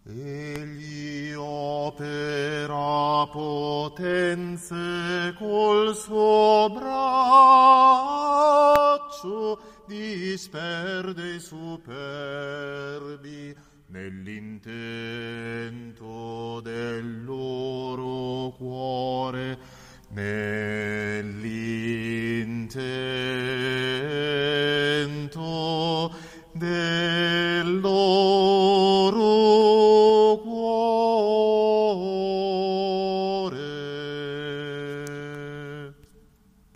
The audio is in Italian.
Egli opera potenze col suo braccio, disperde i superbi nell'intento del loro cuore, nell'intento del loro